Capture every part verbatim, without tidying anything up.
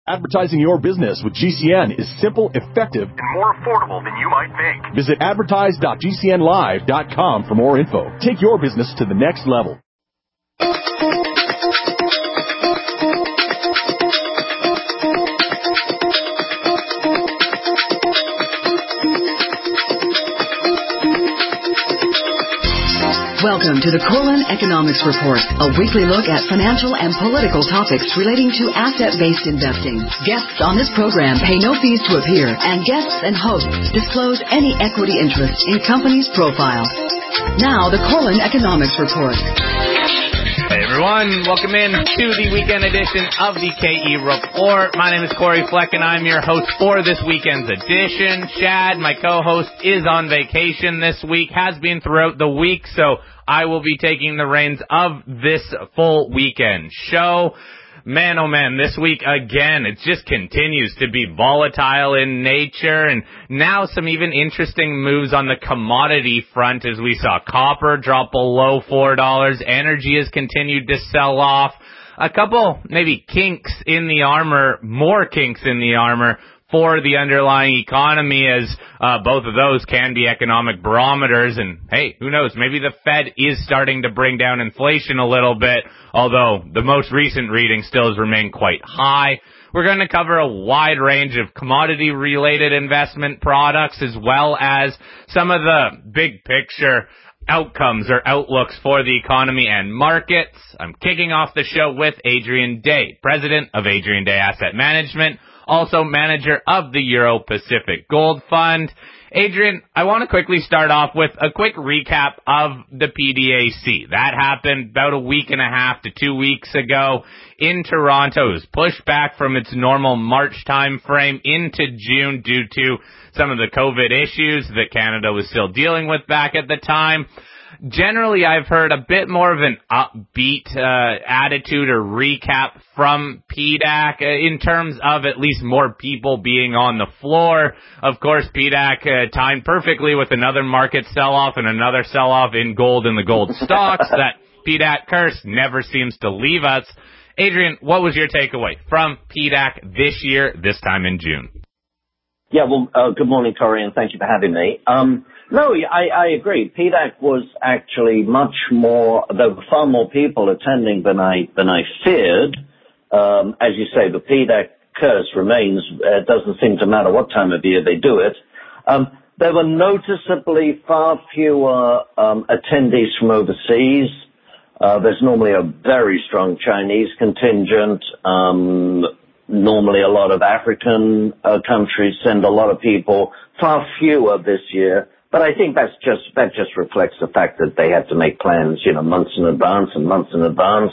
Advertising your business with G C N is simple, effective, and more affordable than you might think. Visit advertise dot g c n live dot com for more info. Take your business to the next level. Welcome to the Korlin Economics Report, a weekly look at financial and political topics relating to asset-based investing. Guests on this program pay no fees to appear, and guests and hosts disclose any equity interest in companies' profiles. Now, the Korlin Economics Report. Hey everyone, welcome in to the weekend edition of the K E Report. My name is Corey Fleck and I'm your host for this weekend's edition. Chad, my co-host, is on vacation this week, has been throughout the week, so I will be taking the reins of this full weekend show. Man, oh man, this week again, it just continues to be volatile in nature, and now some even interesting moves on the commodity front as we saw copper drop below four dollars, energy has continued to sell off, a couple maybe kinks in the armor, more kinks in the armor for the underlying economy, as uh, both of those can be economic barometers. And hey, who knows, maybe the Fed is starting to bring down inflation a little bit, although the most recent reading still has remained quite high. We're going to cover a wide range of commodity-related investment products, as well as some of the big picture outcomes or outlooks for the economy and markets. I'm kicking off the show with Adrian Day, president of Adrian Day Asset Management, also manager of the Euro Pacific Gold Fund. Adrian, I want to quickly start off with a quick recap of the P D A C. That happened about a week and a half to two weeks ago in Toronto. It was pushed back from its normal March time frame into June due to some of the COVID issues that Canada was still dealing with back at the time. Generally, I've heard a bit more of an upbeat uh, attitude or recap from P D A C uh, in terms of at least more people being on the floor. Of course, P D A C uh, timed perfectly with another market sell-off and another sell-off in gold and the gold stocks. That P D A C curse never seems to leave us. Adrian, what was your takeaway from P D A C this year, this time in June? Yeah, well, uh, good morning, Corey, and thank you for having me. Um, no, I, I agree. P D A C was actually much more, there were far more people attending than I, than I feared. Um, as you say, the P D A C curse remains. It doesn't seem to matter what time of year they do it. Um, there were noticeably far fewer um, attendees from overseas. Uh, there's normally a very strong Chinese contingent. Um, normally a lot of African uh, countries send a lot of people, far fewer this year. But I think that's just, that just reflects the fact that they had to make plans, you know, months in advance and months in advance.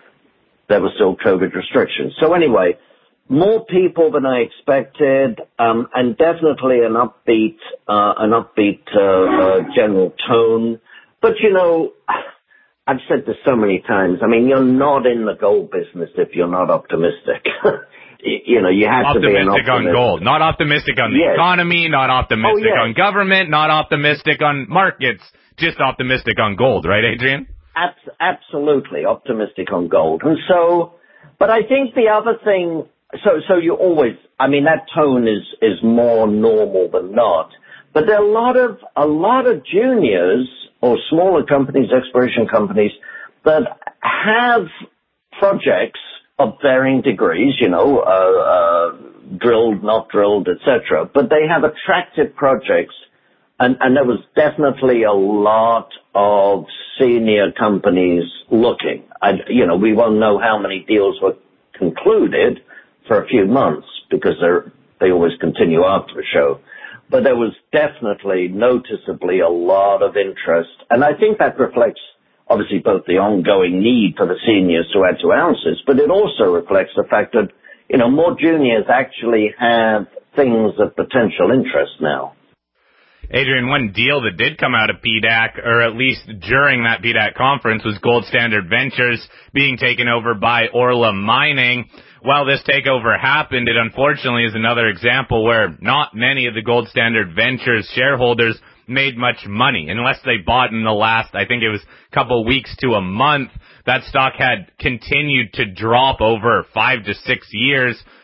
There were still COVID restrictions. So anyway, more people than I expected, um, and definitely an upbeat, uh, an upbeat, uh, uh, general tone. But you know, I've said this so many times. I mean, you're not in the gold business if you're not optimistic. You know, you have optimistic to be an optimist. on gold, not optimistic on the yes. economy, not optimistic oh, yes. on government, not optimistic on markets, just optimistic on gold, right, Adrian? Abs- absolutely optimistic on gold. And so, but I think the other thing, so, so you always, I mean, that tone is, is more normal than not, but there are a lot of, a lot of juniors or smaller companies, exploration companies that have projects of varying degrees, you know, uh, uh, drilled, not drilled, et cetera. But they have attractive projects, and, and there was definitely a lot of senior companies looking. I, you know, we won't know how many deals were concluded for a few months because they're, they always continue after a show. But there was definitely noticeably a lot of interest, and I think that reflects obviously both the ongoing need for the seniors to add to ounces, but it also reflects the fact that, you know, more juniors actually have things of potential interest now. Adrian, one deal that did come out of P D A C, or at least during that P D A C conference, was Gold Standard Ventures being taken over by Orla Mining. While this takeover happened, it unfortunately is another example where not many of the Gold Standard Ventures shareholders made much money, unless they bought in the last, I think it was a couple weeks to a month. That stock had continued to drop over five to six years,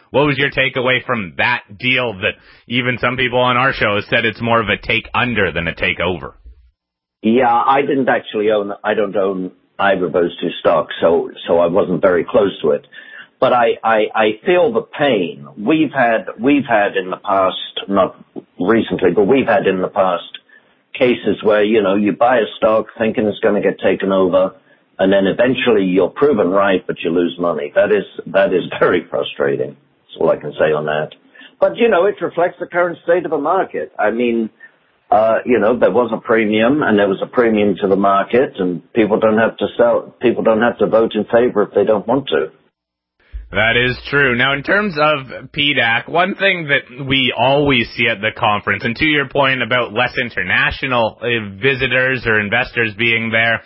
What was your takeaway from that deal that even some people on our show have said it's more of a take under than a take over? Yeah, I didn't actually own, I don't own either of those two stocks, so, so I wasn't very close to it. But I, I, I feel the pain. We've had, we've had in the past, not recently, but we've had in the past cases where, you know, you buy a stock thinking it's going to get taken over, and then eventually you're proven right, but you lose money. That is, that is very frustrating. That's all I can say on that. But, you know, it reflects the current state of the market. I mean, uh, you know, there was a premium, and there was a premium to the market, and people don't have to sell, people don't have to vote in favor if they don't want to. That is true. Now, in terms of P D A C, one thing that we always see at the conference, and to your point about less international uh, visitors or investors being there,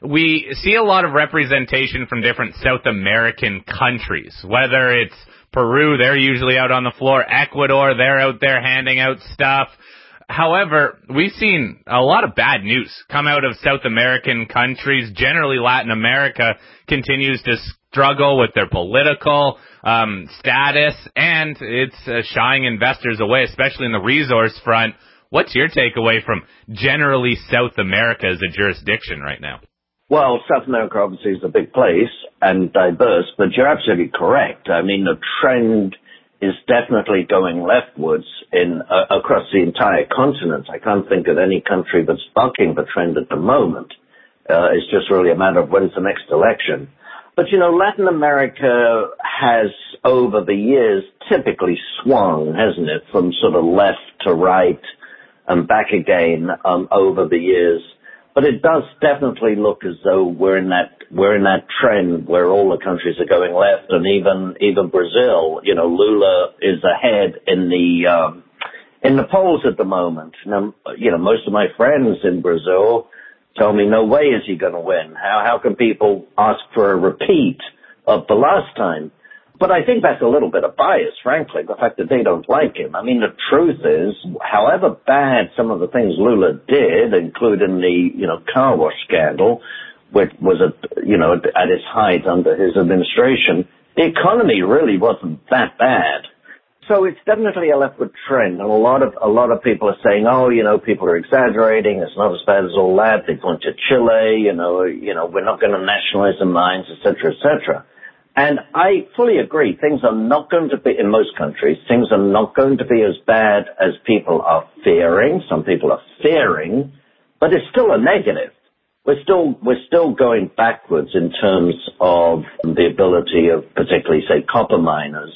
we see a lot of representation from different South American countries, whether it's Peru, they're usually out on the floor, Ecuador, they're out there handing out stuff. However, we've seen a lot of bad news come out of South American countries. Generally, Latin America continues to struggle with their political um, status, and it's uh, shying investors away, especially in the resource front. What's your takeaway from generally South America as a jurisdiction right now? Well, South America obviously is a big place and diverse, but you're absolutely correct. I mean, the trend is definitely going leftwards in uh, across the entire continent. I can't think of any country that's bucking the trend at the moment. Uh, it's just really a matter of when's the next election. But, you know, Latin America has, over the years, typically swung, hasn't it, from sort of left to right and back again um, over the years. But it does definitely look as though we're in that we're in that trend where all the countries are going left, and even even Brazil. You know, Lula is ahead in the um, in the polls at the moment. Now, you know, most of my friends in Brazil tell me, no way is he going to win. How how can people ask for a repeat of the last time? But I think that's a little bit of bias, frankly, the fact that they don't like him. I mean, the truth is, however bad some of the things Lula did, including the, you know, car wash scandal, which was, at, you know, at its height under his administration, the economy really wasn't that bad. So it's definitely a leftward trend, and a lot of a lot of people are saying, oh, you know, people are exaggerating. It's not as bad as all that. They point to Chile, you know, you know, we're not going to nationalize the mines, et cetera, et cetera. And I fully agree. Things are not going to be, in most countries, things are not going to be as bad as people are fearing. Some people are fearing, but it's still a negative. We're still, we're still going backwards in terms of the ability of particularly, say, copper miners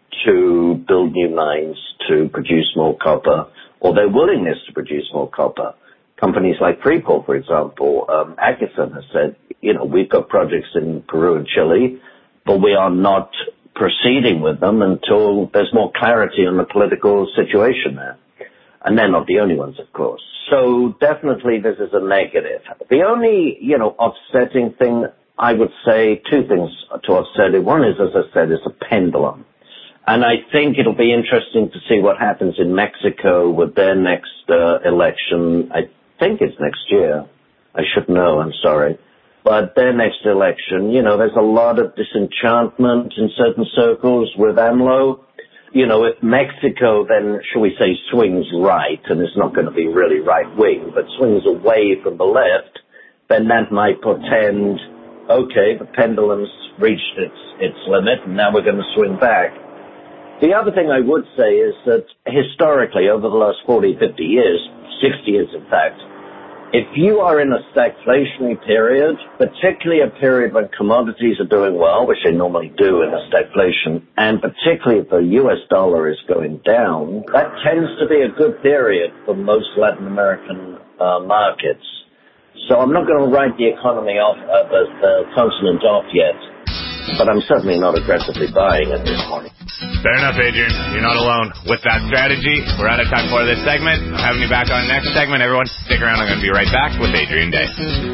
to build new mines to produce more copper, or their willingness to produce more copper. Companies like Freeport, for example, um, Atkinson has said, you know, we've got projects in Peru and Chile, but we are not proceeding with them until there's more clarity on the political situation there. And they're not the only ones, of course. So definitely this is a negative. The only, you know, offsetting thing, I would say two things to offset it. One is, as I said, is a pendulum. And I think it'll be interesting to see what happens in Mexico with their next uh, election. I think it's next year. I should know, I'm sorry. But their next election, you know, there's a lot of disenchantment in certain circles with AMLO. You know, if Mexico then, shall we say, swings right, and it's not going to be really right-wing, but swings away from the left, then that might portend, okay, the pendulum's reached its, its limit, and now we're going to swing back. The other thing I would say is that historically, over the last forty, fifty years, sixty years in fact, if you are in a stagflationary period, particularly a period when commodities are doing well, which they normally do in a stagflation, and particularly if the U S dollar is going down, that tends to be a good period for most Latin American uh, markets. So I'm not going to write the economy off, uh, the, the continent off yet, but I'm certainly not aggressively buying at this point. Fair enough, Adrian. You're not alone with that strategy. We're out of time for this segment. I'm having you back on the next segment. Everyone, stick around. I'm going to be right back with Adrian Day.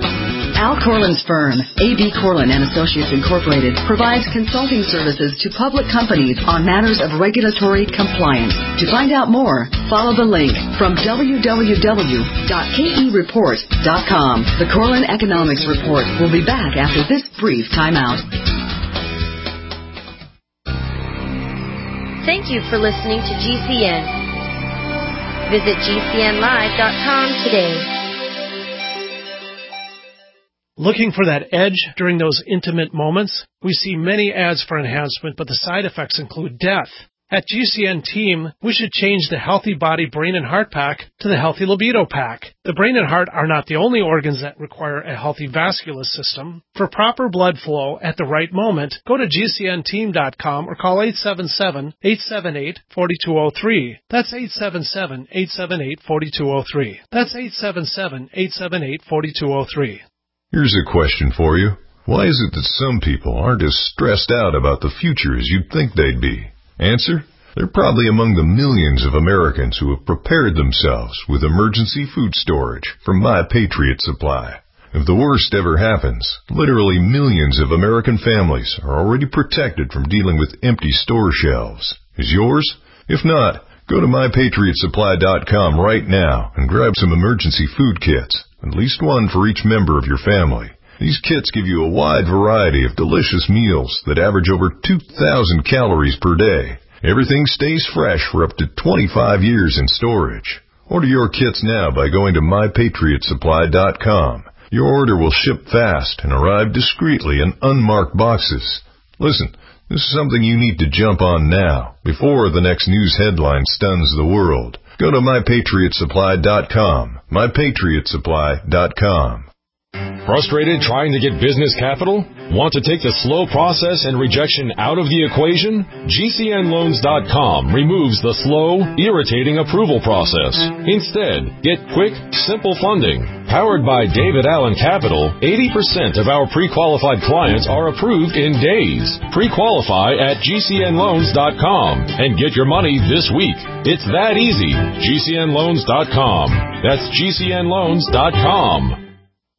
Al Corlin's firm, A B Corlin and Associates Incorporated, provides consulting services to public companies on matters of regulatory compliance. To find out more, follow the link from w w w dot k e report dot com. The Corlin Economics Report will be back after this brief timeout. Thank you for listening to G C N. Visit G C N live dot com today. Looking for that edge during those intimate moments? We see many ads for enhancement, but the side effects include death. At G C N Team, we should change the Healthy Body Brain and Heart Pack to the Healthy Libido Pack. The brain and heart are not the only organs that require a healthy vascular system. For proper blood flow at the right moment, go to G C N team dot com or call eight seven seven, eight seven eight, four two zero three. That's eight seven seven, eight seven eight, four two zero three. That's eight seven seven, eight seven eight, four two zero three. Here's a question for you. Why is it that some people aren't as stressed out about the future as you'd think they'd be? Answer? They're probably among the millions of Americans who have prepared themselves with emergency food storage from My Patriot Supply. If the worst ever happens, literally millions of American families are already protected from dealing with empty store shelves. Is yours? If not, go to my patriot supply dot com right now and grab some emergency food kits, at least one for each member of your family. These kits give you a wide variety of delicious meals that average over two thousand calories per day. Everything stays fresh for up to twenty-five years in storage. Order your kits now by going to my patriot supply dot com. Your order will ship fast and arrive discreetly in unmarked boxes. Listen, this is something you need to jump on now, before the next news headline stuns the world. Go to my patriot supply dot com. my patriot supply dot com. Frustrated trying to get business capital? Want to take the slow process and rejection out of the equation? G C N loans dot com removes the slow, irritating approval process. Instead, get quick, simple funding. Powered by David Allen Capital, eighty percent of our pre-qualified clients are approved in days. Pre-qualify at G C N loans dot com and get your money this week. It's that easy. G C N loans dot com. That's G C N loans dot com.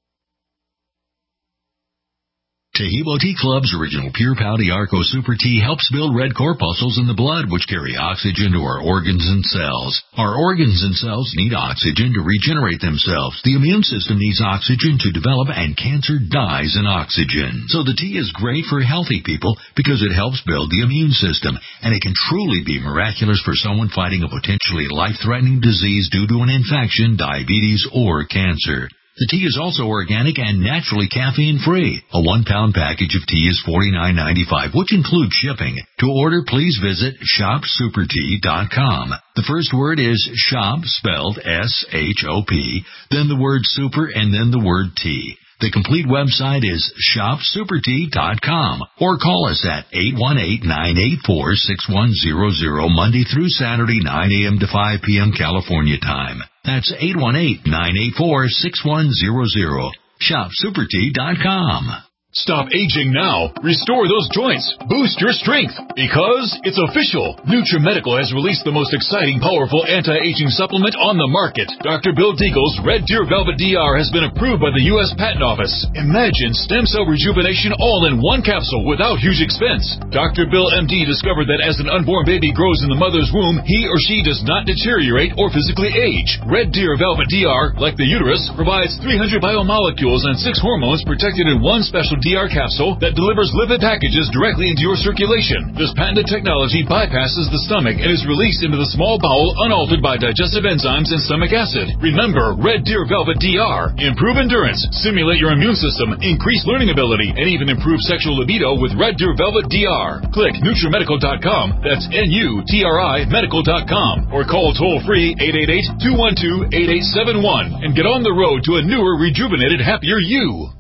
Taheebo Tea Club's original Pure Pau Arco Super Tea helps build red corpuscles in the blood, which carry oxygen to our organs and cells. Our organs and cells need oxygen to regenerate themselves. The immune system needs oxygen to develop, and cancer dies in oxygen. So the tea is great for healthy people because it helps build the immune system, and it can truly be miraculous for someone fighting a potentially life-threatening disease due to an infection, diabetes, or cancer. The tea is also organic and naturally caffeine-free. A one-pound package of tea is forty-nine ninety-five, which includes shipping. To order, please visit shop super tea dot com. The first word is shop, spelled S H O P, then the word super, and then the word tea. The complete website is shop super tea dot com, or call us at eight one eight, nine eight four, six one zero zero Monday through Saturday, nine a.m. to five p.m. California time. That's eight one eight, nine eight four, six one zero zero. shop super tea dot com. Stop aging now. Restore those joints. Boost your strength. Because it's official. NutriMedical has released the most exciting, powerful anti-aging supplement on the market. Doctor Bill Deagle's Red Deer Velvet D R has been approved by the U S Patent Office. Imagine stem cell rejuvenation all in one capsule without huge expense. Doctor Bill M D discovered that as an unborn baby grows in the mother's womb, he or she does not deteriorate or physically age. Red Deer Velvet D R, like the uterus, provides three hundred biomolecules and six hormones protected in one special D R capsule that delivers lipid packages directly into your circulation. This patented technology bypasses the stomach and is released into the small bowel unaltered by digestive enzymes and stomach acid. Remember, Red Deer Velvet D R. Improve endurance, stimulate your immune system, increase learning ability, and even improve sexual libido with Red Deer Velvet D R. Click NutriMedical dot com, that's N U T R I medical dot com, or call toll-free eight eight eight, two one two, eight eight seven one and get on the road to a newer, rejuvenated, happier you.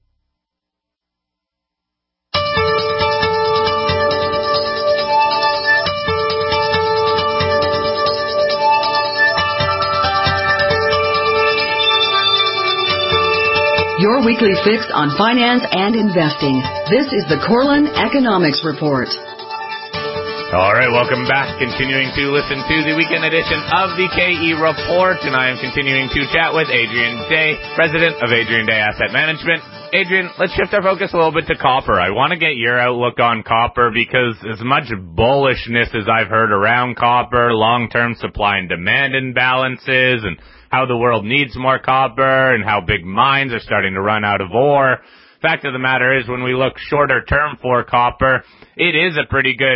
Your weekly fix on finance and investing. This is the Corlin Economics Report. All right, welcome back. Continuing to listen to the weekend edition of the K E Report, and I am continuing to chat with Adrian Day, president of Adrian Day Asset Management. Adrian, let's shift our focus a little bit to copper. I want to get your outlook on copper because as much bullishness as I've heard around copper, long-term supply and demand imbalances, and how the world needs more copper, and how big mines are starting to run out of ore. Fact of the matter is, when we look shorter term for copper, it is a pretty good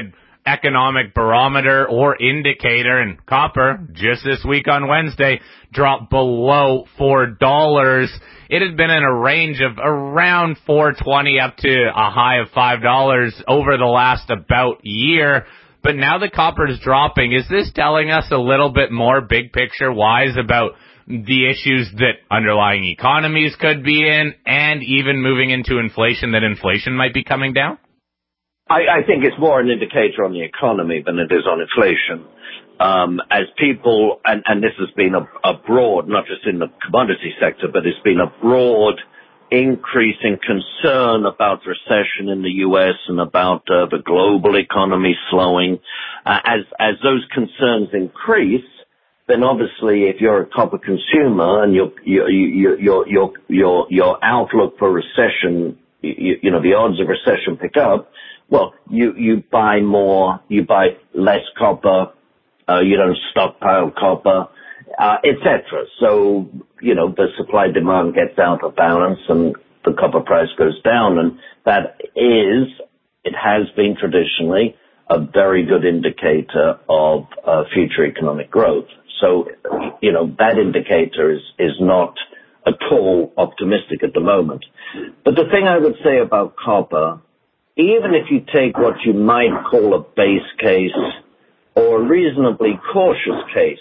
economic barometer or indicator, and copper, just this week on Wednesday, dropped below four dollars. It had been in a range of around four twenty up to a high of five dollars over the last about year. But now the copper is dropping. Is this telling us a little bit more big picture wise about the issues that underlying economies could be in, and even moving into inflation, that inflation might be coming down? I, I think it's more an indicator on the economy than it is on inflation. Um, as people, and, and this has been a, a broad, not just in the commodity sector, but it's been a broad increasing concern about recession in the U S and about uh, the global economy slowing. Uh, as, as those concerns increase, then obviously if you're a copper consumer and your, your, your, your, your, your, your outlook for recession, you, you know, the odds of recession pick up, well, you, you buy more, you buy less copper, uh, you don't stockpile copper, uh, et cetera. So, you know, the supply demand gets out of balance and the copper price goes down. And that is, it has been traditionally a very good indicator of uh, future economic growth. So, you know, that indicator is, is not at all optimistic at the moment. But the thing I would say about copper, even if you take what you might call a base case or a reasonably cautious case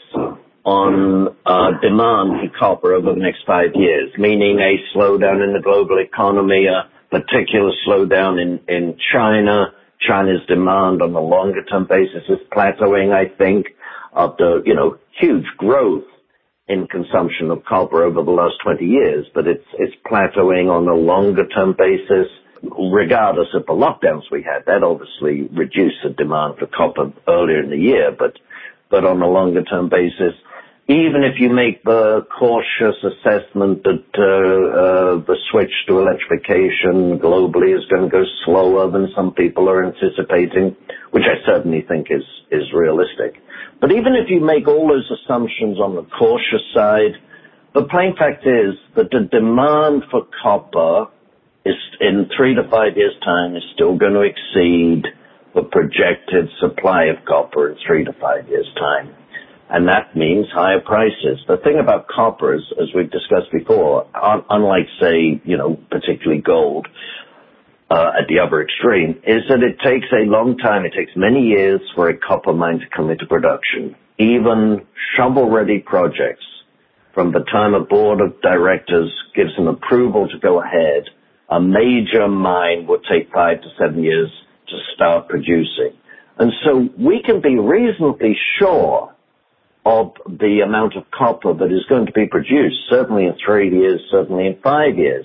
on uh, demand for copper over the next five years, meaning a slowdown in the global economy, a particular slowdown in, in China, China's demand on a longer-term basis is plateauing, I think, after, you know, huge growth in consumption of copper over the last twenty years, but it's, it's plateauing on a longer-term basis. Regardless of the lockdowns we had, that obviously reduced the demand for copper earlier in the year, but, but on a longer term basis, even if you make the cautious assessment that, uh, uh, the switch to electrification globally is going to go slower than some people are anticipating, which I certainly think is, is realistic. But even if you make all those assumptions on the cautious side, the plain fact is that the demand for copper is in three to five years' time is still going to exceed the projected supply of copper in three to five years' time. And that means higher prices. The thing about copper is, as we've discussed before, un- unlike, say, you know, particularly gold, uh, at the other extreme, is that it takes a long time. It takes many years for a copper mine to come into production. Even shovel-ready projects, from the time a board of directors gives an approval to go ahead, a major mine would take five to seven years to start producing. And so we can be reasonably sure of the amount of copper that is going to be produced, certainly in three years, certainly in five years.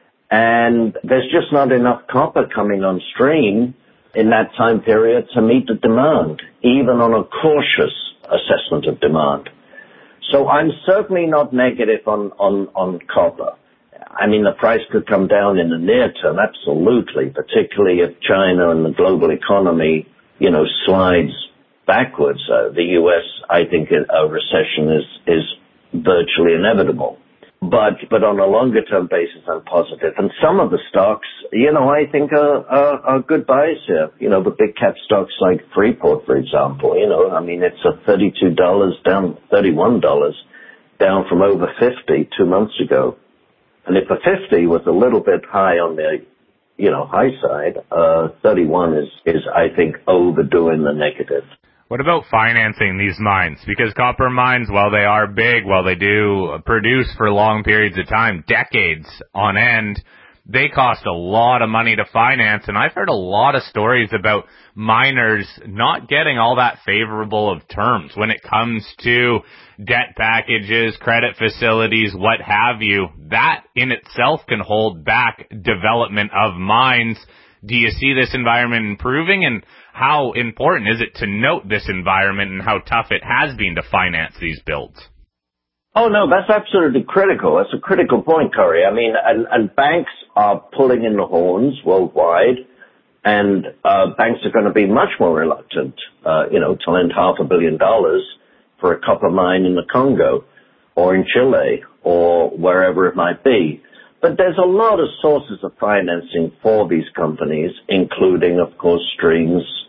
And there's just not enough copper coming on stream in that time period to meet the demand, even on a cautious assessment of demand. So I'm certainly not negative on, on, on copper. I mean, the price could come down in the near term, absolutely, particularly if China and the global economy, you know, slides backwards. Uh, the U S, I think a recession is, is virtually inevitable. But, but on a longer term basis, I'm positive. And some of the stocks, you know, I think are, are, are good buys here. You know, the big cap stocks like Freeport, for example, you know, I mean, it's a thirty-two dollars down, thirty-one dollars down from over fifty two months ago. And if a fifty was a little bit high on the, you know, high side, uh, thirty-one is, is, I think, overdoing the negative. What about financing these mines? Because copper mines, while they are big, while they do produce for long periods of time, decades on end, they cost a lot of money to finance. And I've heard a lot of stories about miners not getting all that favorable of terms when it comes to debt packages, credit facilities, what have you. That in itself can hold back development of mines. Do you see this environment improving, and how important is it to note this environment and how tough it has been to finance these builds? Oh, no, that's absolutely critical. That's a critical point, Corey. I mean, and, and banks are pulling in the horns worldwide, and uh, banks are going to be much more reluctant, uh, you know, to lend half a billion dollars for a copper mine in the Congo or in Chile or wherever it might be. But there's a lot of sources of financing for these companies, including, of course, streams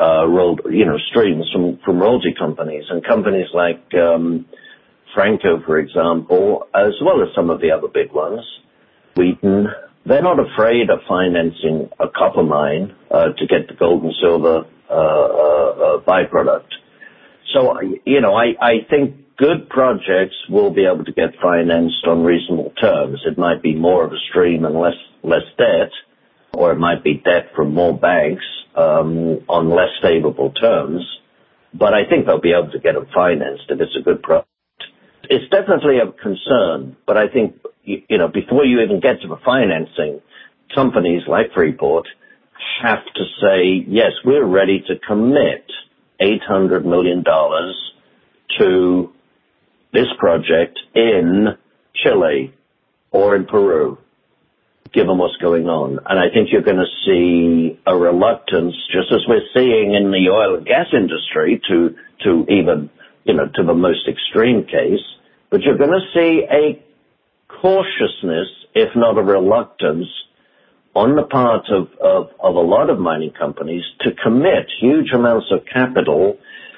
uh, rolled, you know, streams from, from royalty companies, and companies like um, Franco, for example, as well as some of the other big ones, Wheaton, they're not afraid of financing a copper mine uh, to get the gold and silver uh, uh, uh, byproduct. So, you know, I, I think good projects will be able to get financed on reasonable terms. It might be more of a stream and less less debt, or it might be debt from more banks um, on less favorable terms. But I think they'll be able to get them financed if it's a good project. It's definitely of concern, but I think, you, you know, before you even get to the financing, companies like Freeport have to say, yes, we're ready to commit eight hundred million dollars to this project in Chile or in Peru, given what's going on. And I think you're going to see a reluctance, just as we're seeing in the oil and gas industry, to, to even, you know, to the most extreme case, but you're going to see a cautiousness, if not a reluctance, on the part of, of, of a lot of mining companies to commit huge amounts of capital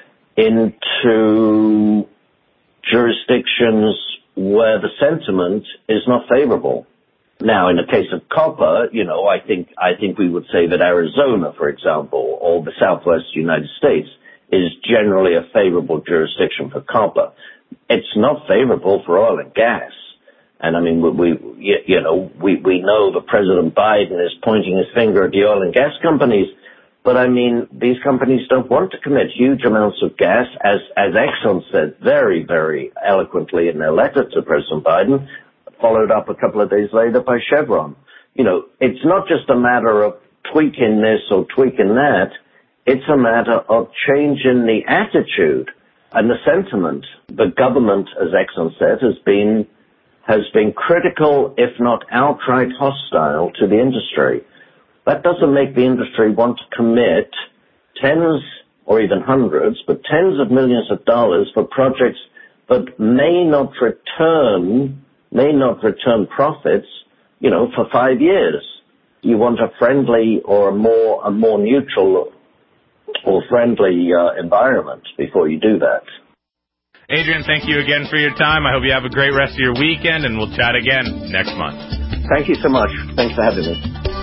into jurisdictions where the sentiment is not favorable. Now, in the case of copper, you know, I think, I think we would say that Arizona, for example, or the Southwest United States is generally a favorable jurisdiction for copper. It's not favorable for oil and gas. And I mean, we, we you know, we, we know that President Biden is pointing his finger at the oil and gas companies, but I mean, these companies don't want to commit huge amounts of gas, as, as Exxon said very, very eloquently in their letter to President Biden, followed up a couple of days later by Chevron. You know, it's not just a matter of tweaking this or tweaking that. It's a matter of changing the attitude and the sentiment. The government, as Exxon said, has been has been critical, if not outright hostile, to the industry. That doesn't make the industry want to commit tens or even hundreds, but tens of millions of dollars for projects that may not return, may not return profits, you know, for five years. You want a friendly or a more, a more neutral or friendly uh, environment before you do that. Adrian, thank you again for your time. I hope you have a great rest of your weekend, and we'll chat again next month. Thank you so much. Thanks for having me.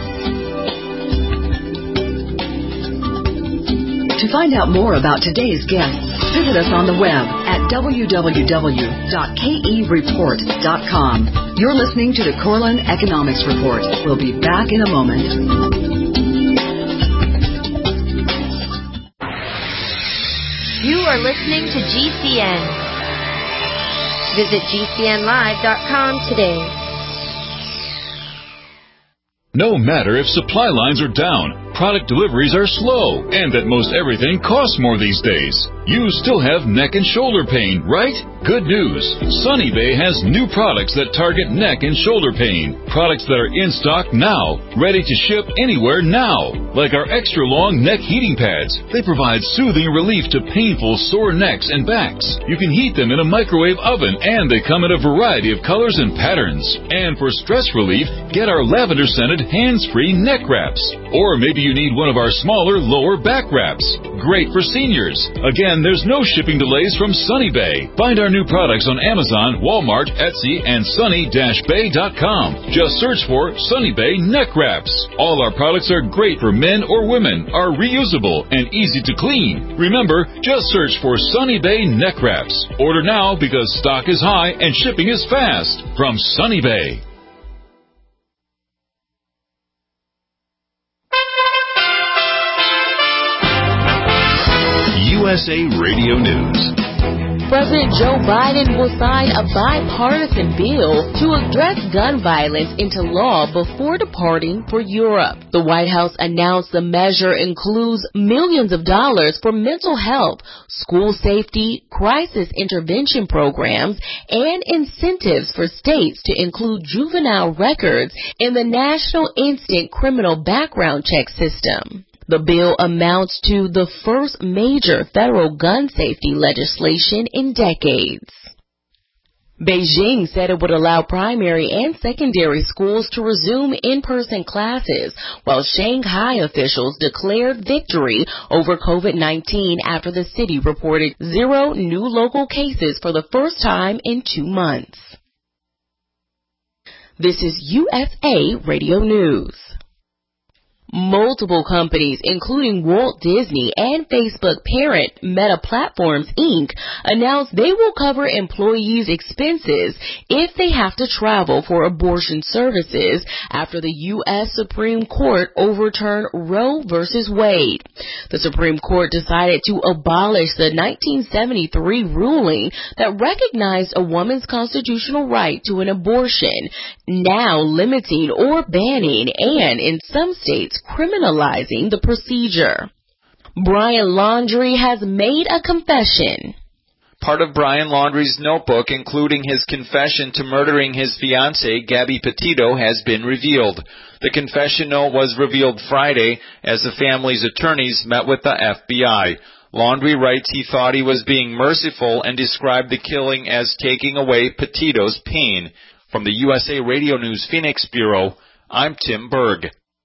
To find out more about today's guests, visit us on the web at w w w dot k e report dot com. You're listening to the Korelin Economics Report. We'll be back in a moment. You are listening to G C N. Visit G C N live dot com today. No matter if supply lines are down, product deliveries are slow, and that most everything costs more these days, you still have neck and shoulder pain, right? Good news. Sunny Bay has new products that target neck and shoulder pain. Products that are in stock now, ready to ship anywhere now. Like our extra long neck heating pads. They provide soothing relief to painful sore necks and backs. You can heat them in a microwave oven, and they come in a variety of colors and patterns. And for stress relief, get our lavender scented hands-free neck wraps. Or maybe you need one of our smaller lower back wraps. Great for seniors. Again, there's no shipping delays from Sunny Bay. Find our new products on Amazon, Walmart, Etsy, and sunny dash bay dot com. Just search for Sunny Bay Neck Wraps. All our products are great for men or women, are reusable, and easy to clean. Remember, just search for Sunny Bay Neck Wraps. Order now because stock is high and shipping is fast. From Sunny Bay. U S A Radio News. President Joe Biden will sign a bipartisan bill to address gun violence into law before departing for Europe. The White House announced the measure includes millions of dollars for mental health, school safety, crisis intervention programs, and incentives for states to include juvenile records in the National Instant Criminal Background Check System. The bill amounts to the first major federal gun safety legislation in decades. Beijing said it would allow primary and secondary schools to resume in-person classes, while Shanghai officials declared victory over COVID nineteen after the city reported zero new local cases for the first time in two months. This is U S A Radio News. Multiple companies, including Walt Disney and Facebook parent Meta Platforms, Incorporated, announced they will cover employees' expenses if they have to travel for abortion services after the U S Supreme Court overturned Roe versus Wade. The Supreme Court decided to abolish the nineteen seventy-three ruling that recognized a woman's constitutional right to an abortion, now limiting or banning and, in some states, criminalizing the procedure. Brian Laundrie has made a confession. Part of Brian Laundrie's notebook, including his confession to murdering his fiancée, Gabby Petito, has been revealed. The confession note was revealed Friday as the family's attorneys met with the F B I. Laundrie writes he thought he was being merciful and described the killing as taking away Petito's pain. From the U S A Radio News Phoenix Bureau, I'm Tim Berg.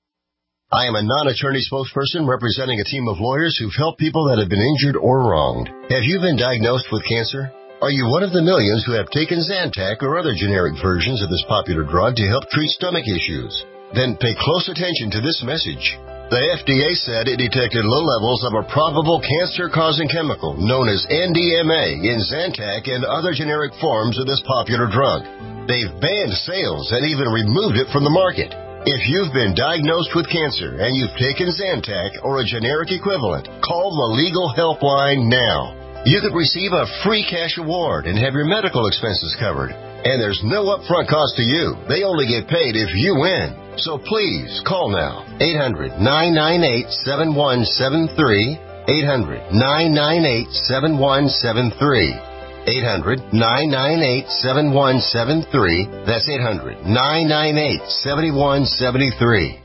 I am a non-attorney spokesperson representing a team of lawyers who've helped people that have been injured or wronged. Have you been diagnosed with cancer? Are you one of the millions who have taken Zantac or other generic versions of this popular drug to help treat stomach issues? Then pay close attention to this message. The F D A said it detected low levels of a probable cancer-causing chemical known as N D M A in Zantac and other generic forms of this popular drug. They've banned sales and even removed it from the market. If you've been diagnosed with cancer and you've taken Zantac or a generic equivalent, call the Legal Helpline now. You could receive a free cash award and have your medical expenses covered. And there's no upfront cost to you. They only get paid if you win. So please, call now. eight hundred, nine nine eight, seven one seven three. eight hundred, nine nine eight, seven one seven three. eight hundred, nine nine eight, seven one seven three. That's eight hundred, nine nine eight, seven one seven three.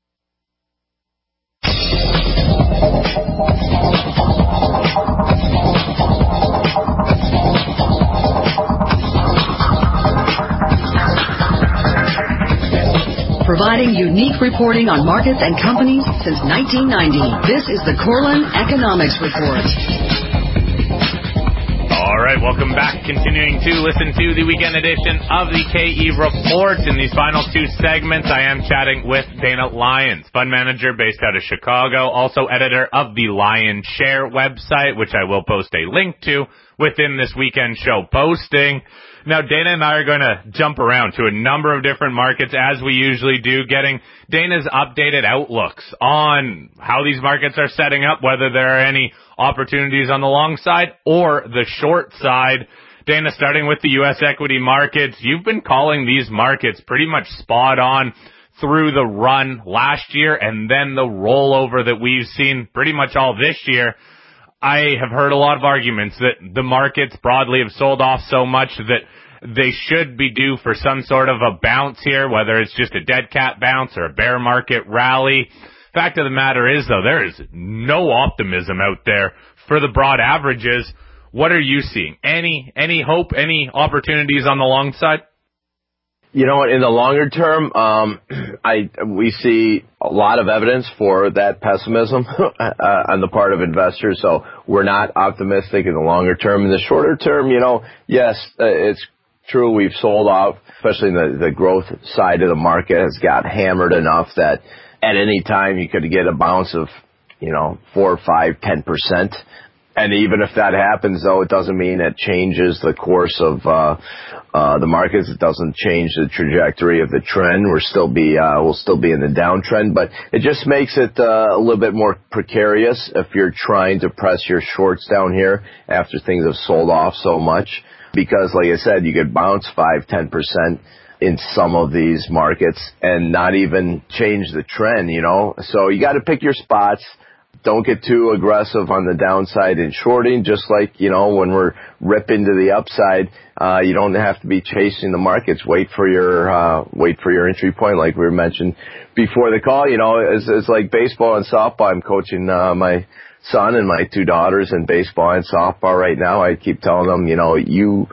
Providing unique reporting on markets and companies since nineteen ninety. This is the Corlin Economics Report. All right, welcome back. Continuing to listen to the weekend edition of the K E Report. In these final two segments, I am chatting with Dana Lyons, fund manager based out of Chicago, also editor of the Lion Share website, which I will post a link to within this weekend show posting. Now, Dana and I are going to jump around to a number of different markets, as we usually do, getting Dana's updated outlooks on how these markets are setting up, whether there are any opportunities on the long side or the short side. Dana, starting with the U S equity markets, you've been calling these markets pretty much spot on through the run last year and then the rollover that we've seen pretty much all this year. I have heard a lot of arguments that the markets broadly have sold off so much that they should be due for some sort of a bounce here, whether it's just a dead cat bounce or a bear market rally. Fact of the matter is, though, there is no optimism out there for the broad averages. What are you seeing? Any any hope, any opportunities on the long side? You know what, in the longer term, um, I we see a lot of evidence for that pessimism uh, on the part of investors, so we're not optimistic in the longer term. In the shorter term, you know, yes, uh, it's true we've sold off, especially in the, the growth side of the market has got hammered enough that at any time you could get a bounce of, you know, four, five, ten percent. And even if that happens, though, it doesn't mean it changes the course of uh, uh, the markets. It doesn't change the trajectory of the trend. We're still be uh, we'll still be in the downtrend, but it just makes it uh, a little bit more precarious if you're trying to press your shorts down here after things have sold off so much. Because, like I said, you could bounce five, ten percent in some of these markets and not even change the trend. You know, so you got to pick your spots. Don't get too aggressive on the downside in shorting, just like, you know, when we're ripping to the upside, uh, you don't have to be chasing the markets. Wait for your, uh, wait for your entry point, like we mentioned before the call. You know, it's, it's like baseball and softball. I'm coaching, uh, my son and my two daughters in baseball and softball right now. I keep telling them, you know, you,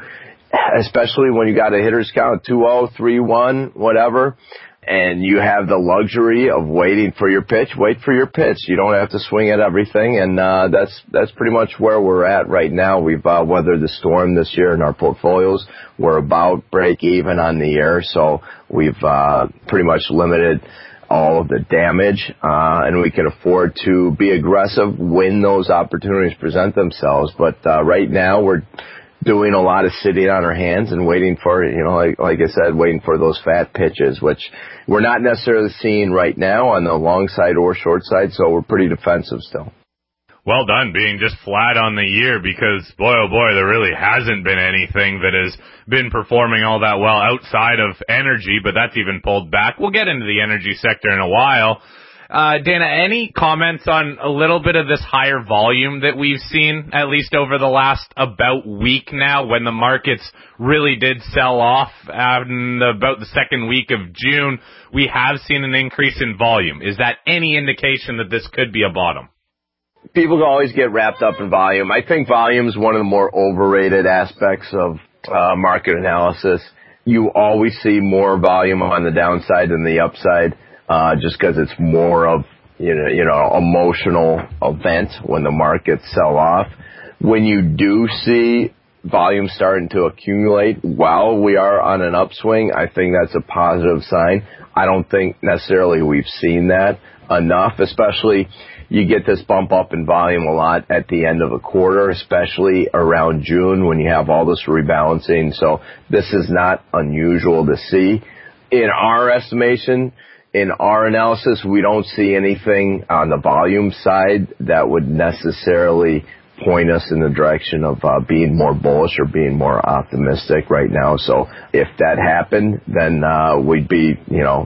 especially when you got a hitter's count two oh, three one, whatever, and you have the luxury of waiting for your pitch, wait for your pitch. You don't have to swing at everything, and uh, that's that's pretty much where we're at right now. We've uh, weathered the storm this year in our portfolios. We're about break even on the year, so we've uh, pretty much limited all of the damage, uh, and we can afford to be aggressive when those opportunities present themselves. But uh, right now we're doing a lot of sitting on our hands and waiting for, you know, like, like I said, waiting for those fat pitches, which we're not necessarily seeing right now on the long side or short side, so we're pretty defensive still. Well done being just flat on the year, because, boy, oh boy, there really hasn't been anything that has been performing all that well outside of energy, but that's even pulled back. We'll get into the energy sector in a while. Uh, Dana, any comments on a little bit of this higher volume that we've seen, at least over the last about week now, when the markets really did sell off in about the second week of June? We have seen an increase in volume. Is that any indication that this could be a bottom? People always get wrapped up in volume. I think volume is one of the more overrated aspects of uh, market analysis. You always see more volume on the downside than the upside. Uh, just because it's more of, you know, you know, emotional event when the markets sell off. When you do see volume starting to accumulate while we are on an upswing, I think that's a positive sign. I don't think necessarily we've seen that enough, especially you get this bump up in volume a lot at the end of a quarter, especially around June when you have all this rebalancing. So this is not unusual to see. In our estimation, in our analysis, we don't see anything on the volume side that would necessarily point us in the direction of uh, being more bullish or being more optimistic right now. So if that happened, then uh, we'd be, you know,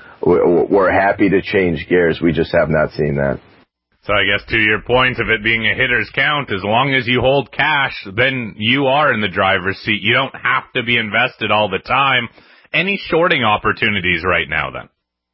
we're happy to change gears. We just have not seen that. So I guess to your point of it being a hitter's count, as long as you hold cash, then you are in the driver's seat. You don't have to be invested all the time. Any shorting opportunities right now then?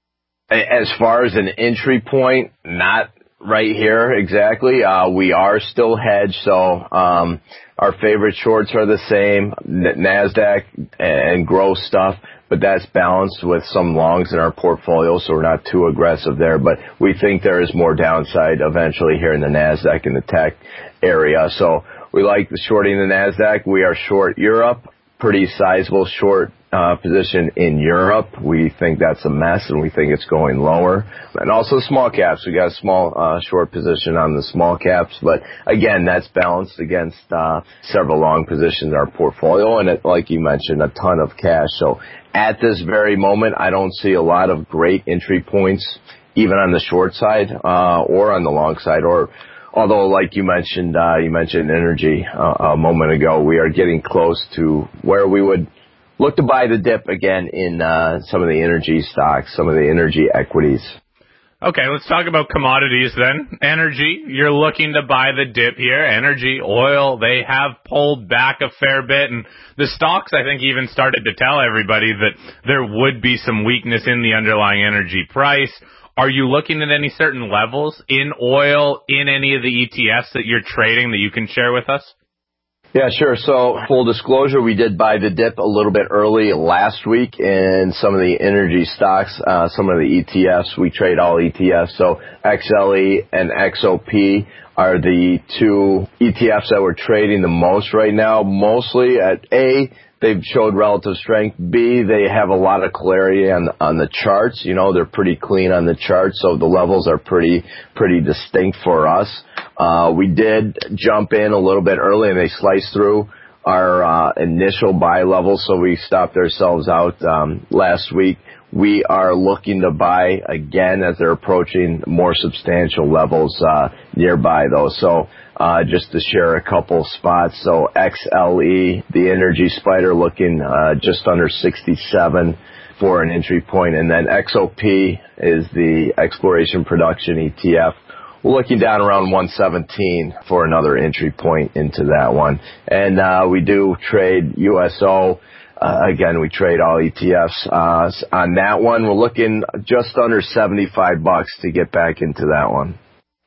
As far as an entry point, not right here exactly. Uh, we are still hedged, so um, our favorite shorts are the same, NASDAQ and growth stuff, but that's balanced with some longs in our portfolio, so we're not too aggressive there. But we think there is more downside eventually here in the NASDAQ and the tech area. So we like the shorting the NASDAQ. We are short Europe, pretty sizable short Uh, position in Europe. We think that's a mess, and we think it's going lower. And also small caps. We got a small uh, short position on the small caps, but again, that's balanced against uh, several long positions in our portfolio, and it, like you mentioned, a ton of cash. So at this very moment, I don't see a lot of great entry points, even on the short side uh, or on the long side. Or although, like you mentioned, uh, you mentioned energy uh, a moment ago, we are getting close to where we would look to buy the dip again in uh, some of the energy stocks, some of the energy equities. Okay, let's talk about commodities then. Energy, you're looking to buy the dip here. Energy, oil, they have pulled back a fair bit. And the stocks, I think, even started to tell everybody that there would be some weakness in the underlying energy price. Are you looking at any certain levels in oil, in any of the E T Fs that you're trading that you can share with us? Yeah, sure. So full disclosure, we did buy the dip a little bit early last week in some of the energy stocks, uh, some of the E T Fs. We trade all E T Fs. So X L E and X O P are the two E T Fs that we're trading the most right now, mostly at A, they've showed relative strength. B, they have a lot of clarity on on the charts. You know, they're pretty clean on the charts, so the levels are pretty pretty distinct for us. Uh, we did jump in a little bit early, and they sliced through our uh, initial buy level, so we stopped ourselves out um, last week. We are looking to buy again as they're approaching more substantial levels uh, nearby, though. So uh, just to share a couple spots, so X L E, the energy spider, looking uh, just under sixty-seven for an entry point, and then X O P is the exploration production E T F. We're looking down around one seventeen for another entry point into that one. And uh, we do trade U S O. Uh, again, we trade all E T Fs. Uh, on that one, we're looking just under seventy-five bucks to get back into that one.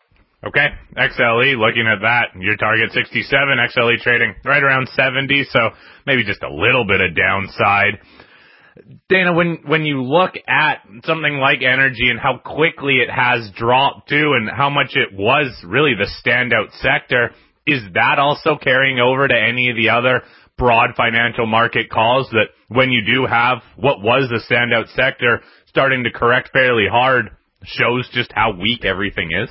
Okay, X L E, looking at that, your target sixty-seven, X L E trading right around seventy, so maybe just a little bit of downside. Dana, when when you look at something like energy and how quickly it has dropped too, and how much it was really the standout sector, is that also carrying over to any of the other broad financial market calls, that when you do have what was the standout sector starting to correct fairly hard, shows just how weak everything is?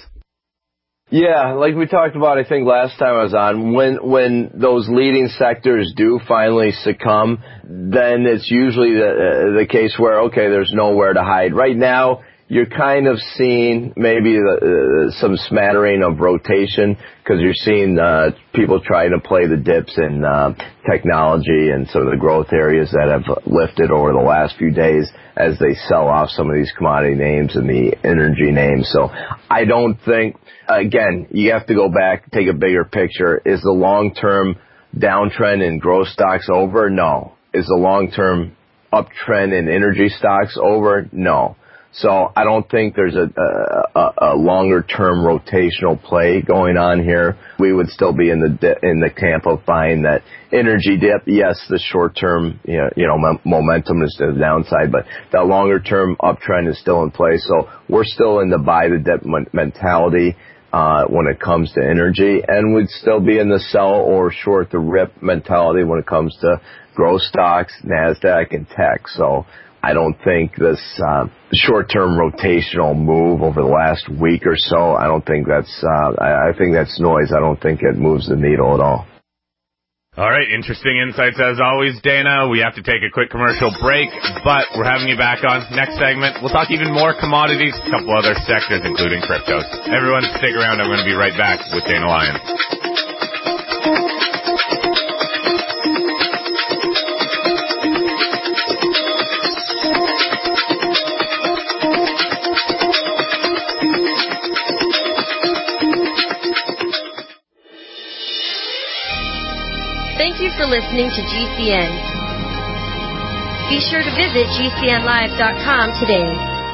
Yeah, like we talked about, I think last time I was on, when when those leading sectors do finally succumb, then it's usually the, the case where, okay, there's nowhere to hide. Right now, you're kind of seeing maybe the, uh, some smattering of rotation, because you're seeing uh, people trying to play the dips in uh, technology and some of the growth areas that have lifted over the last few days as they sell off some of these commodity names and the energy names. So I don't think, again, you have to go back, take a bigger picture. Is the long-term downtrend in growth stocks over? No. Is the long-term uptrend in energy stocks over? No. So I don't think there's a, a, a longer-term rotational play going on here. We would still be in the di- in the camp of buying that energy dip. Yes, the short-term you know, you know m- momentum is to the downside, but that longer-term uptrend is still in place. So we're still in the buy the dip m- mentality uh, when it comes to energy, and we'd still be in the sell or short the rip mentality when it comes to growth stocks, NASDAQ, and tech. So I don't think this uh, short-term rotational move over the last week or so, I don't think that's, uh, I, I think that's noise. I don't think it moves the needle at all. All right, interesting insights as always, Dana. We have to take a quick commercial break, but we're having you back on next segment. We'll talk even more commodities, a couple other sectors, including cryptos. Everyone, stick around. I'm going to be right back with Dana Lyons. Thank you for listening to G C N. Be sure to visit G C N live dot com today.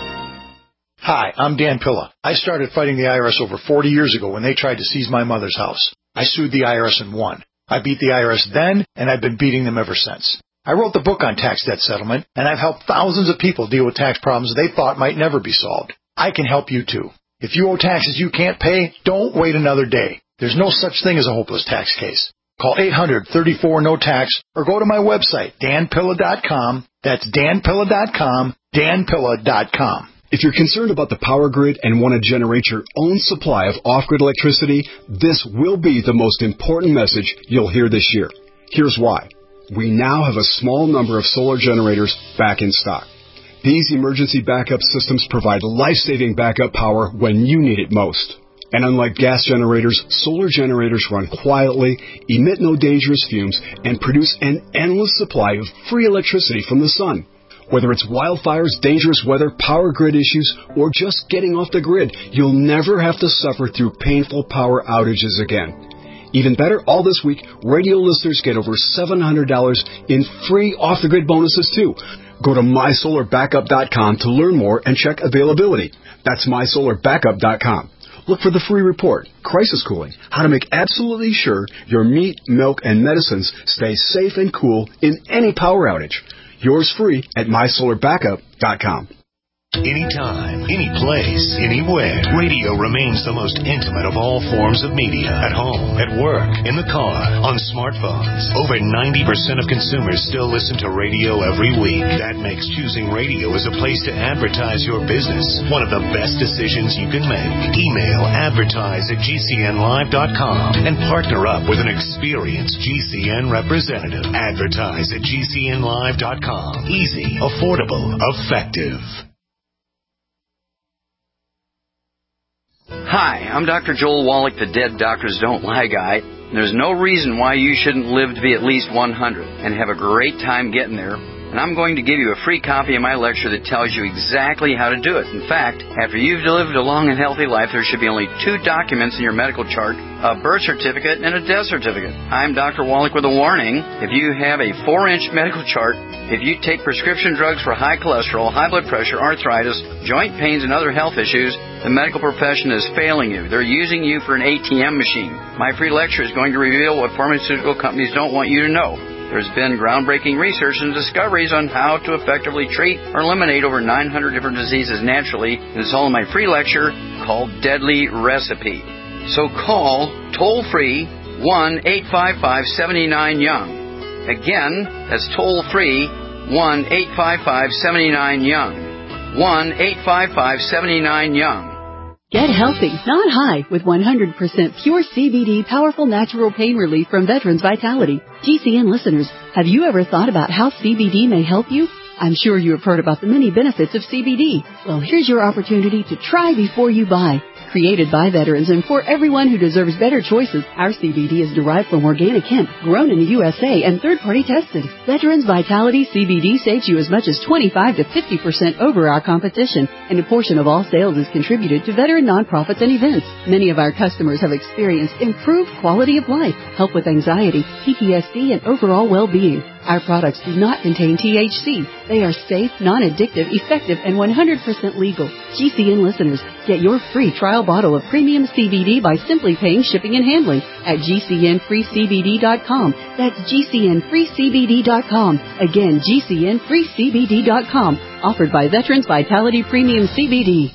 Hi, I'm Dan Pilla. I started fighting the I R S over forty years ago when they tried to seize my mother's house. I sued the I R S and won. I beat the I R S then, and I've been beating them ever since. I wrote the book on tax debt settlement, and I've helped thousands of people deal with tax problems they thought might never be solved. I can help you too. If you owe taxes you can't pay, don't wait another day. There's no such thing as a hopeless tax case. Call eight hundred, thirty-four, no tax or go to my website, dan pilla dot com. That's dan pilla dot com, dan pilla dot com. If you're concerned about the power grid and want to generate your own supply of off-grid electricity, this will be the most important message you'll hear this year. Here's why. We now have a small number of solar generators back in stock. These emergency backup systems provide life-saving backup power when you need it most. And unlike gas generators, solar generators run quietly, emit no dangerous fumes, and produce an endless supply of free electricity from the sun. Whether it's wildfires, dangerous weather, power grid issues, or just getting off the grid, you'll never have to suffer through painful power outages again. Even better, all this week, radio listeners get over seven hundred dollars in free off-the-grid bonuses too. Go to my solar backup dot com to learn more and check availability. That's my solar backup dot com. Look for the free report, Crisis Cooling, how to make absolutely sure your meat, milk, and medicines stay safe and cool in any power outage. Yours free at my solar backup dot com. Anytime, any place, anywhere, radio remains the most intimate of all forms of media. At home, at work, in the car, on smartphones. Over ninety percent of consumers still listen to radio every week. That makes choosing radio as a place to advertise your business one of the best decisions you can make. Email advertise at G C N live dot com and partner up with an experienced G C N representative. Advertise at G C N live dot com. Easy, affordable, effective. Hi, I'm Doctor Joel Wallach, the Dead Doctors Don't Lie guy. There's no reason why you shouldn't live to be at least one hundred and have a great time getting there and I'm going to give you a free copy of my lecture that tells you exactly how to do it. In fact, after you've lived a long and healthy life, there should be only two documents in your medical chart, a birth certificate and a death certificate. I'm Doctor Wallach with a warning. If you have a four-inch medical chart, if you take prescription drugs for high cholesterol, high blood pressure, arthritis, joint pains, and other health issues, the medical profession is failing you. They're using you for an A T M machine. My free lecture is going to reveal what pharmaceutical companies don't want you to know. There's been groundbreaking research and discoveries on how to effectively treat or eliminate over nine hundred different diseases naturally. It's all in my free lecture called Deadly Recipe. So call toll-free one eight five five, seven nine, young. Again, that's toll-free one eight five five, seven nine, young. one eight five five, seven nine, young. Get healthy, not high, with one hundred percent pure C B D powerful natural pain relief from Veterans Vitality. G C N listeners, have you ever thought about how C B D may help you? I'm sure you have heard about the many benefits of C B D. Well, here's your opportunity to try before you buy. Created by veterans and for everyone who deserves better choices, our C B D is derived from organic hemp, grown in the U S A and third-party tested. Veterans Vitality C B D saves you as much as twenty-five to fifty percent over our competition, and a portion of all sales is contributed to veteran nonprofits and events. Many of our customers have experienced improved quality of life, help with anxiety, P T S D, and overall well-being. Our products do not contain T H C. They are safe, non-addictive, effective, and one hundred percent legal. G C N listeners, get your free trial bottle of premium C B D by simply paying shipping and handling at G C N free C B D dot com. That's G C N free C B D dot com. Again, G C N free C B D dot com. Offered by Veterans Vitality Premium C B D.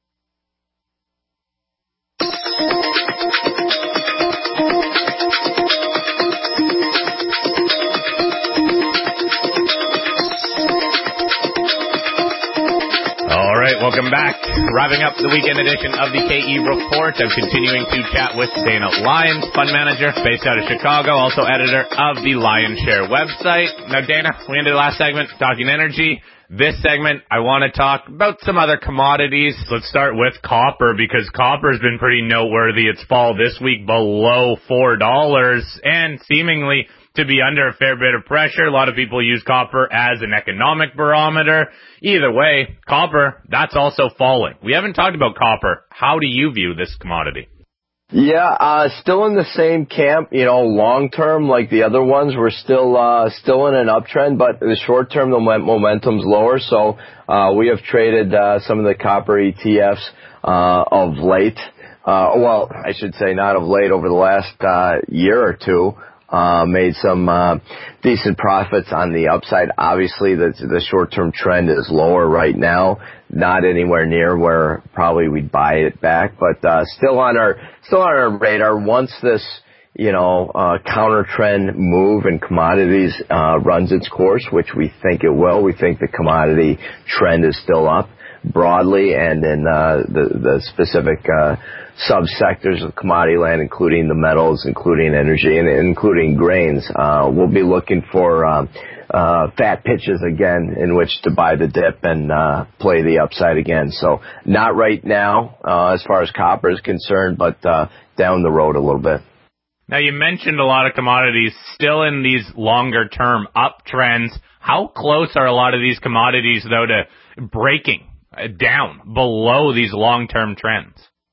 Welcome back. Wrapping up the weekend edition of the K E Report. I'm continuing to chat with Dana Lyons, fund manager based out of Chicago, also editor of the Lionshare website. Now, Dana, we ended the last segment talking energy. This segment, I want to talk about some other commodities. Let's start with copper, because copper has been pretty noteworthy. Its fall this week below four dollars and seemingly to be under a fair bit of pressure. A lot of people use copper as an economic barometer. Either way, copper, that's also falling. We haven't talked about copper. How do you view this commodity? Yeah, uh, still in the same camp, you know, long term, like the other ones, we're still, uh, still in an uptrend, but the short term, the momentum's lower. So, uh, we have traded, uh, some of the copper E T Fs, uh, of late. Uh, well, I should say not of late, over the last, uh, year or two. Uh, made some, uh, decent profits on the upside. Obviously, the, the short-term trend is lower right now, not anywhere near where probably we'd buy it back, but, uh, still on our, still on our radar. Once this, you know, uh, counter trend move in commodities, uh, runs its course, which we think it will, we think the commodity trend is still up broadly and in, uh, the, the specific, uh, subsectors of commodity land, including the metals, including energy, and including grains. Uh, we'll be looking for um, uh, fat pitches again in which to buy the dip and uh, play the upside again. So not right now uh, as far as copper is concerned, but uh, down the road a little bit. Now, you mentioned a lot of commodities still in these longer-term uptrends. How close are a lot of these commodities, though, to breaking down below these long-term trends?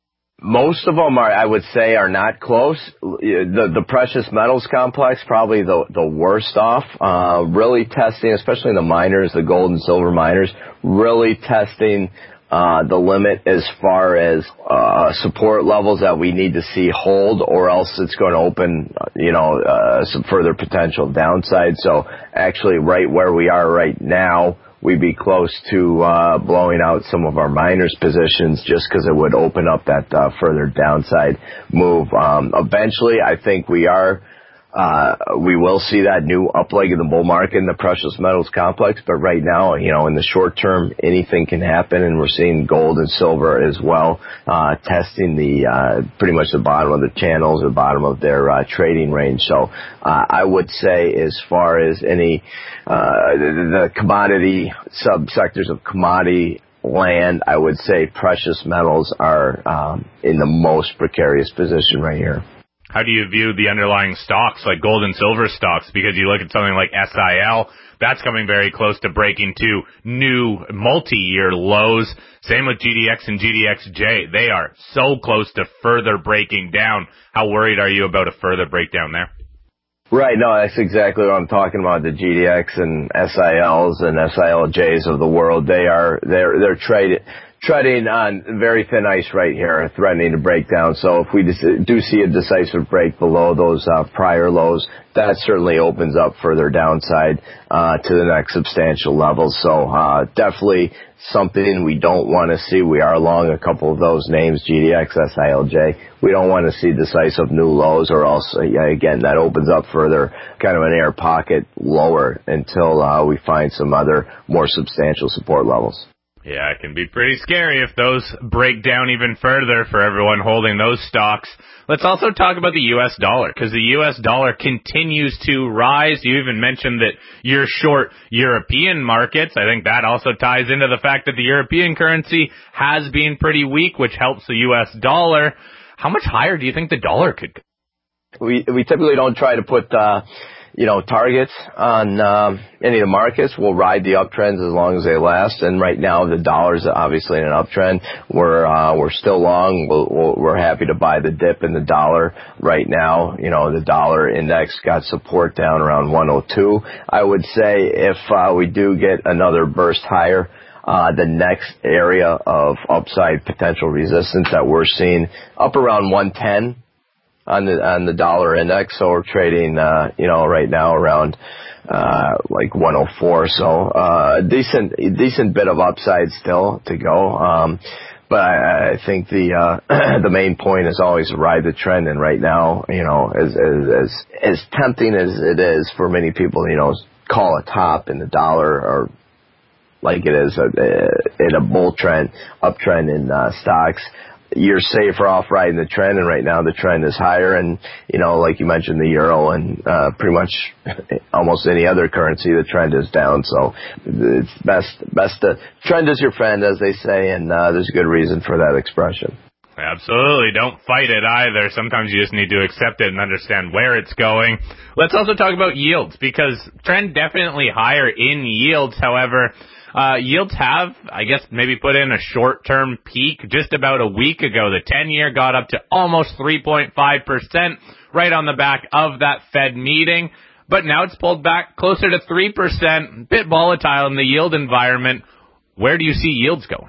Most of them are, I would say, are not close. The, the precious metals complex, probably the, the worst off, uh, really testing, especially the miners, the gold and silver miners, really testing, uh, the limit as far as, uh, support levels that we need to see hold, or else it's going to open, you know, uh, some further potential downside. So actually right where we are right now, we'd be close to uh blowing out some of our miners' positions just because it would open up that uh, further downside move. Um, eventually, I think we are, uh we will see that new up leg in the bull market in the precious metals complex. But right now, you know, in the short term, anything can happen, and we're seeing gold and silver as well uh testing the uh pretty much the bottom of the channels, the bottom of their uh, trading range. So uh, I would say, as far as any uh the, the commodity subsectors of commodity land, I would say precious metals are um in the most precarious position right here. how do you view the underlying stocks like gold and silver stocks? Because you look at something like S I L, that's coming very close to breaking to new multi-year lows. Same with G D X and G D X J. They are so close to further breaking down. How worried are you about a further breakdown there? Right, no, that's exactly what I'm talking about. The G D X and S I Ls and S I L Js of the world, they are, they're, they're traded, treading on very thin ice right here, threatening to break down. So if we do see a decisive break below those uh, prior lows, that certainly opens up further downside uh, to the next substantial levels. So uh, definitely something we don't want to see. We are long a couple of those names, G D X, S I L J. We don't want to see decisive new lows, or else, yeah, again, that opens up further kind of an air pocket lower until uh, we find some other more substantial support levels. Yeah, it can be pretty scary if those break down even further for everyone holding those stocks. Let's also talk about the U S dollar, because the U S dollar continues to rise. You even mentioned that you're short European markets. I think that also ties into the fact that the European currency has been pretty weak, which helps the U S dollar. How much higher do you think the dollar could go? We, we typically don't try to put, uh, you know, targets on um, any of the markets. We'll ride the uptrends as long as they last. And right now, the dollar's obviously in an uptrend. We're uh, we're still long. We'll, we're happy to buy the dip in the dollar right now. You know, the dollar index got support down around one oh two. I would say if uh, we do get another burst higher, Uh, the next area of upside potential resistance that we're seeing up around one ten on the on the dollar index. So we're trading, uh, you know, right now around uh, like one oh four. So uh, decent decent bit of upside still to go. Um, but I, I think the uh, the main point is always to ride the trend. And right now, you know, as as as, as tempting as it is for many people, you know, call a top in the dollar, or like it is a, a, in a bull trend, uptrend in uh, stocks, you're safer off riding the trend. And right now the trend is higher. And, you know, like you mentioned, the euro and uh, pretty much almost any other currency, the trend is down. So it's best, best to trend is your friend, as they say. And uh, there's a good reason for that expression. Absolutely. Don't fight it either. Sometimes you just need to accept it and understand where it's going. Let's also talk about yields, because trend definitely higher in yields. However, Uh, yields have, I guess, maybe put in a short-term peak just about a week ago. The ten-year got up to almost three point five percent right on the back of that Fed meeting. But now it's pulled back closer to three percent, a bit volatile in the yield environment. Where do you see yields going?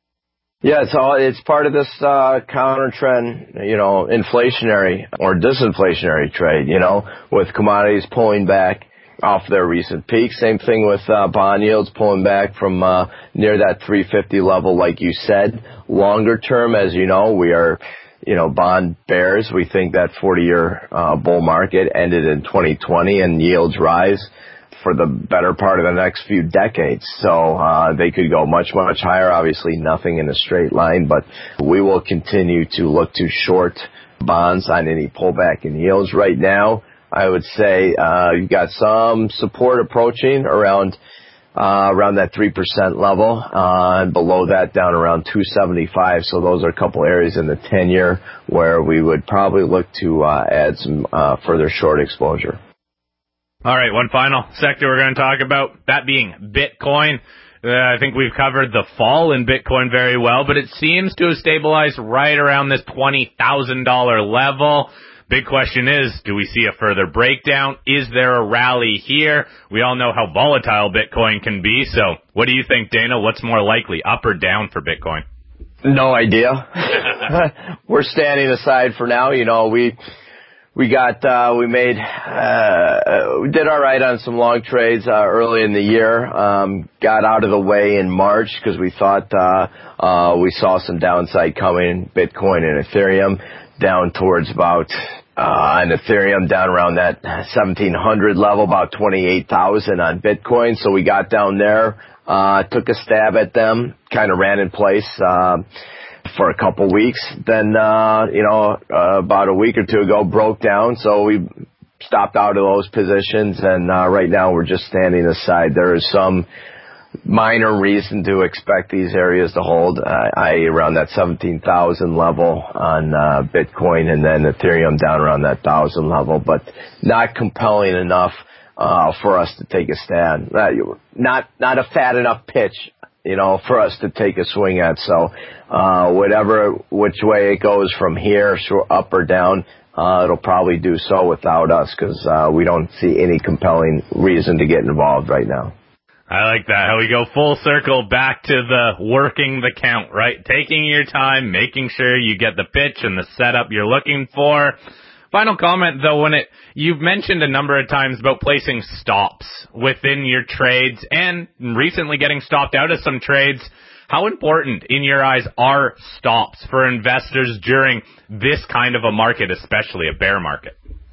Yeah, it's all, it's part of this, uh, counter trend, you know, inflationary or disinflationary trade, you know, with commodities pulling back off their recent peak. Same thing with uh, bond yields pulling back from uh, near that three fifty level, like you said. Longer term, as you know, we are, you know, bond bears. We think that forty-year uh, bull market ended in twenty twenty, and yields rise for the better part of the next few decades. So uh, they could go much, much higher. Obviously, nothing in a straight line, but we will continue to look to short bonds on any pullback in yields. Right now, I would say uh, you've got some support approaching around uh, around that three percent level, uh, and below that down around two seventy-five. So those are a couple areas in the ten-year where we would probably look to uh, add some uh, further short exposure. All right, one final sector we're going to talk about, that being Bitcoin. Uh, I think we've covered the fall in Bitcoin very well, but it seems to have stabilized right around this twenty thousand dollars level. Big question is, do we see a further breakdown? Is there a rally here? We all know how volatile Bitcoin can be. So what do you think, Dana? What's more likely, up or down for Bitcoin? No idea. We're standing aside for now. You know, we we got uh, we made uh, we did all right on some long trades uh, early in the year. Um, got out of the way in March because we thought uh, uh, we saw some downside coming. Bitcoin and Ethereum down towards about, uh, and Ethereum down around that seventeen hundred level, about twenty-eight thousand on Bitcoin. So we got down there, uh, took a stab at them, kind of ran in place, uh, for a couple weeks. Then, uh, you know, uh, about a week or two ago broke down. So we stopped out of those positions. And, uh, right now we're just standing aside. There is some, minor reason to expect these areas to hold, uh, that is around that seventeen thousand level on uh, Bitcoin, and then Ethereum down around that one thousand level, but not compelling enough uh, for us to take a stand. Uh, not not a fat enough pitch, you know, for us to take a swing at. So uh, whatever, which way it goes from here, up or down, uh, it'll probably do so without us, because uh, we don't see any compelling reason to get involved right now. I like that, how we go full circle back to the working the count, right? Taking your time, making sure you get the pitch and the setup you're looking for. Final comment, though, when it you've mentioned a number of times about placing stops within your trades and recently getting stopped out of some trades. How important, in your eyes, are stops for investors during this kind of a market, especially a bear market?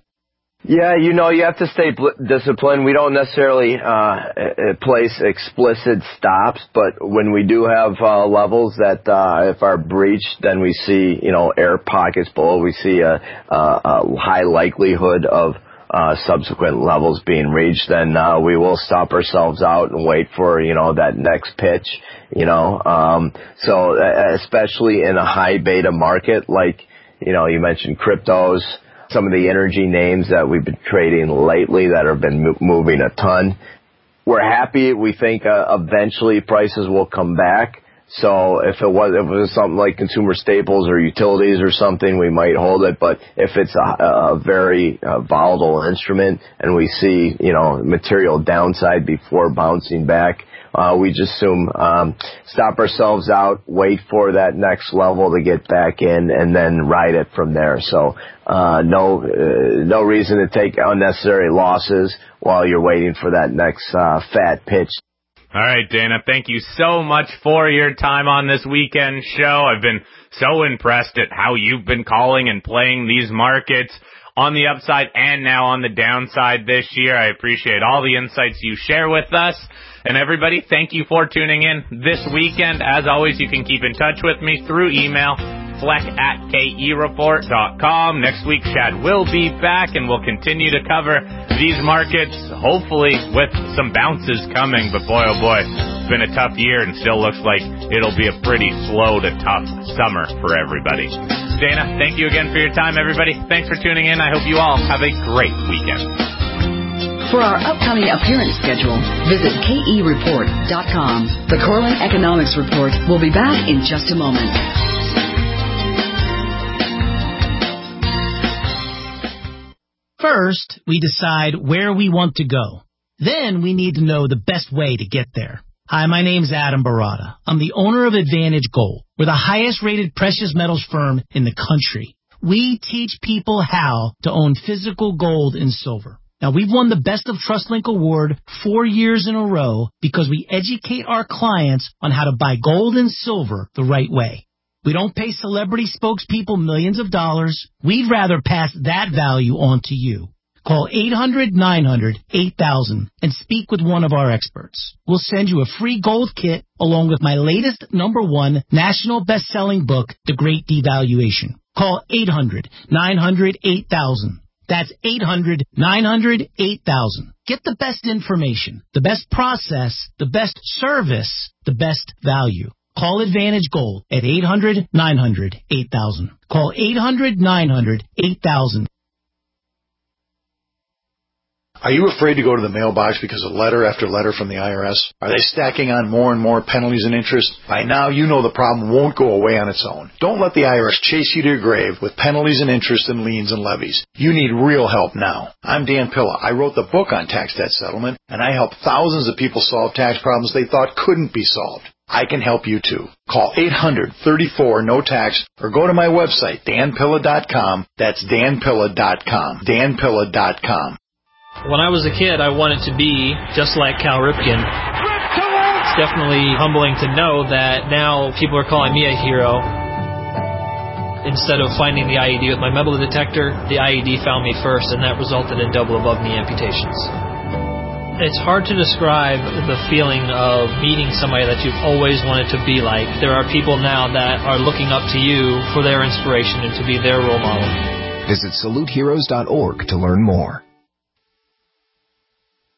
Yeah, you know, you have to stay disciplined. We don't necessarily uh place explicit stops, but when we do have uh levels that uh if are breached, then we see, you know, air pockets below. We see a, a, a high likelihood of uh subsequent levels being reached. Then uh we will stop ourselves out and wait for, you know, that next pitch, you know. Um so especially in a high beta market, like, you know, you mentioned cryptos, some of the energy names that we've been trading lately that have been mo- moving a ton. We're happy. We think uh, eventually prices will come back. So if it was, if it was something like consumer staples or utilities or something, we might hold it. But if it's a, a very uh, volatile instrument and we see, you know, material downside before bouncing back, Uh, we just assume um, stop ourselves out, wait for that next level to get back in, and then ride it from there. So uh, no uh, no reason to take unnecessary losses while you're waiting for that next uh, fat pitch. All right, Dana, thank you so much for your time on this weekend show. I've been so impressed at how you've been calling and playing these markets on the upside and now on the downside this year. I appreciate all the insights you share with us. And everybody, thank you for tuning in this weekend. As always, you can keep in touch with me through email, fleck at K E report dot com. Next week, Chad will be back, and we'll continue to cover these markets, hopefully with some bounces coming. But boy, oh boy, it's been a tough year and still looks like it'll be a pretty slow to tough summer for everybody. Dana, thank you again for your time, everybody. Thanks for tuning in. I hope you all have a great weekend. For our upcoming appearance schedule, visit K E report dot com. The Corlin Economics Report will be back in just a moment. First, we decide where we want to go. Then we need to know the best way to get there. Hi, my name's Adam Barada. I'm the owner of Advantage Gold. We're the highest rated precious metals firm in the country. We teach people how to own physical gold and silver. Now, we've won the Best of TrustLink Award four years in a row because we educate our clients on how to buy gold and silver the right way. We don't pay celebrity spokespeople millions of dollars. We'd rather pass that value on to you. Call eight hundred nine hundred eight thousand and speak with one of our experts. We'll send you a free gold kit along with my latest number one national best-selling book, The Great Devaluation. Call eight hundred nine hundred eight thousand. That's eight hundred nine hundred eight thousand. Get the best information, the best process, the best service, the best value. Call Advantage Gold at eight hundred nine hundred eight thousand. Call eight hundred nine hundred eight thousand. Are you afraid to go to the mailbox because of letter after letter from the I R S? Are they stacking on more and more penalties and interest? By now, you know the problem won't go away on its own. Don't let the I R S chase you to your grave with penalties and interest and liens and levies. You need real help now. I'm Dan Pilla. I wrote the book on tax debt settlement, and I help thousands of people solve tax problems they thought couldn't be solved. I can help you too. Call eight hundred thirty-four no tax or go to my website, dan pilla dot com. That's dan pilla dot com. dan pilla dot com. When I was a kid, I wanted to be just like Cal Ripken. It's definitely humbling to know that now people are calling me a hero. Instead of finding the I E D with my metal detector, the I E D found me first, and that resulted in double above knee amputations. It's hard to describe the feeling of meeting somebody that you've always wanted to be like. There are people now that are looking up to you for their inspiration and to be their role model. Visit salute heroes dot org to learn more.